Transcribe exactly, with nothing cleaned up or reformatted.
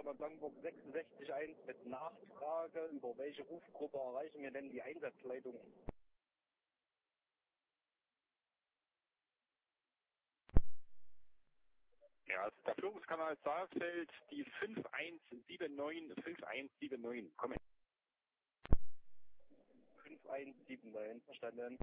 Firma Blankenburg sechsundsechzig eins mit Nachfrage, über welche Rufgruppe erreichen wir denn die Einsatzleitung? Ja, das ist der Führungskanal Saalfeld, die fünf eins sieben neun, fünf eins sieben neun. Komm her. fünf eins sieben neun, verstanden.